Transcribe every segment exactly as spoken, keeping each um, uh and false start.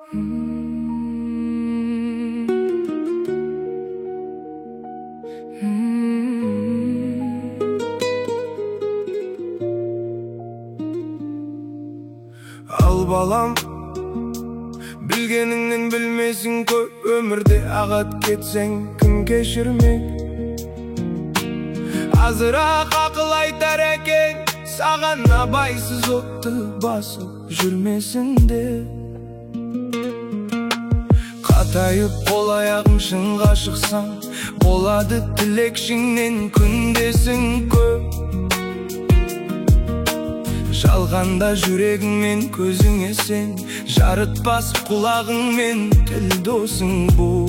Ал балам, білгеніңнен білмесің көп өмірде, ағат кетсең кім кешірмек. Азырақ ақыл айтар екен, саған абайсыз отты басып жүрмесінде. Қатайып қол аяғың шыңға шықсаң, болады тілекшіңнен күндесің көп. Жалғанда жүрегіңмен көзіңе сен, жарытпас құлағыңмен тіл досың бұл.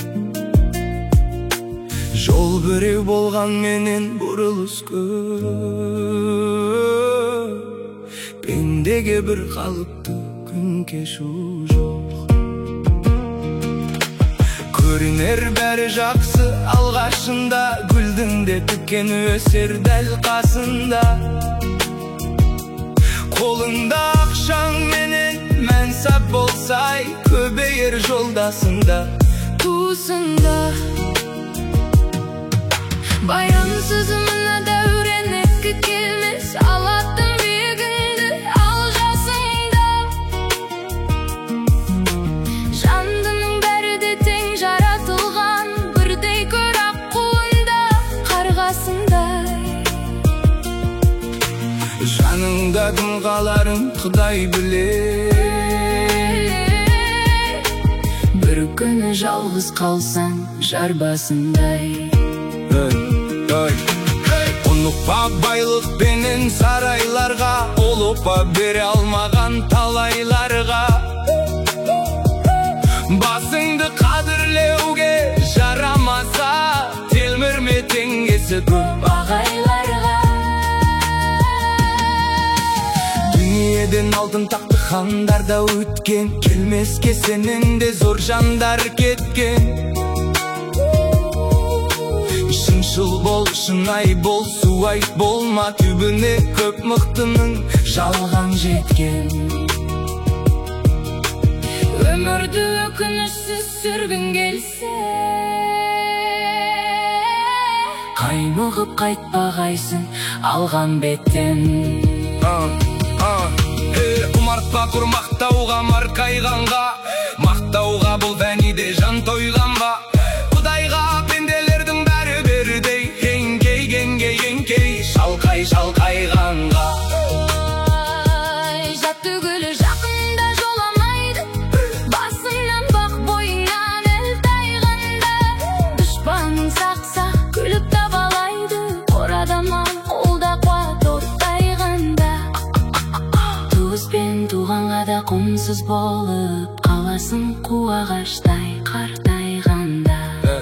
Жол біреу болған менен бұрылыс көп, пендеге бір қалыпты күн кешу жоқ. Көрінер бәрі жақсы алғашында, гүлдің де тікені өсер дәл қасында. Қолыңда ақшаң менен мәнсап болсай, көбейер жолдасында, туысында. Баянсыз мына дәуренекке келмес, алатын биігіңді ал жасыңда. Жандының бәрі де тең жаратылған, бірдей көр аққуында, қарғасындай. Жаныңда кім қаларын Құдай білер. Бір күні жалғыз қалсаң жар басындай. Ұнықпа байлық пенен сарайларға, олыпа бере алмаған талайларға. Басыңды қадірлеуге жарамаса, телмірме теңгесі көп ағайларға. Дүниеден алтын тақты хандарда өткен, келмеске сенен де зор жандар кеткен. Шыншыл бол, шынай бол, суайт болма, түбіне көп мықтының жалған жеткен. Өмірді өкінішсіз сүргін келсе, қаймығып қайтпағайсың алған беттен. Ұмартпа құр мақтауға, марқайғанға, мақтауға бұл вәниде жан тойғанға. Құдайға пенделердің бәрі бердей, еңкей, еңкей, еңкей, шалқай, шалқайғанға. Жат түгілі жақында жоламайды, басыңнан бақ бойыңнан әл тайғанда. Дұшпаның сақса күліп табалайды, қорадаман қолда қуат оттайғанда. Туыспен туғанға да құмсыз болып, қаласың қу ағаштай қартайғанда.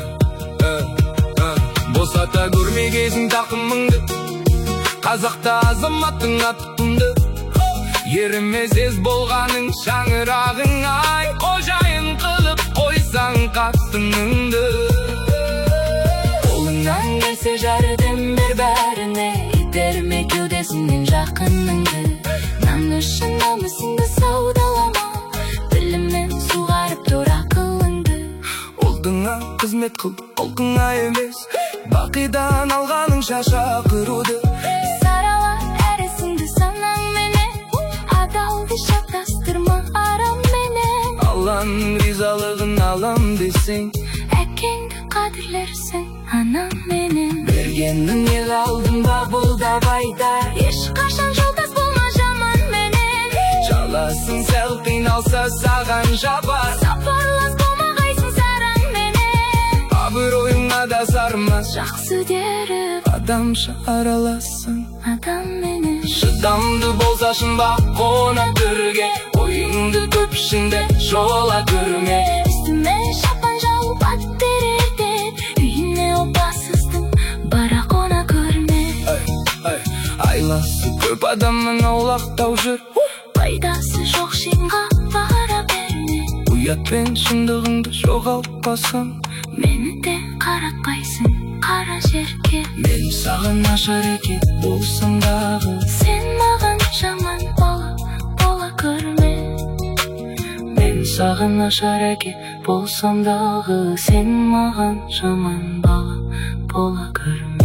Босата көрмегесің тақымыңды, қазақта азаматтың аттыңды. Ерімез ез болғаның шаңырағың, ай, қожайын қылып қойсаң қаттыңыңды. Қолыңнан келсе жәрдем бер бәріне, итерме кеудесінен жақыныңды. Нан үшін намысыңды саудалама, біліммен суғарып тұр ақылыңды. Ұлдыңа қызмет қыл, ұлқыңа емес, бақидан алғаның шаша қыруды. Сарала әрісіңді санаң менен, адалды шатастырма арам менен. Алланың ризалығын алам десең, әкеңді қадірлерсің анам менен. Бергеннің ел алдында бұл да байда, ешқашан жолдас болма жаман менен. Жаласын сәл қиналса саған жабар, сапарлас болмағайсың сараң менен. Абыройыңа да сармас, жақсы деріп адамша аралассың адам менен. Шыдамды болса шынбақ қона түрге, ойыңды көп ішінде жола көрме. Үстіме шапан жауып ат берер деп, үйіне опасыздың бара қона көрме. Айласы көп адамның аулақтау жүр, пайдасы жоқ шыңға бара берме. Ұят пен шындығыңды жоғалтпасаң, мені де қаратпайсың қара жерге. Мен саған нашар екен болсам дағы, сен маған жаман бола бола көрме. Мен саған нашар әке болсам дағы, сен маған жаман бала бола көрме.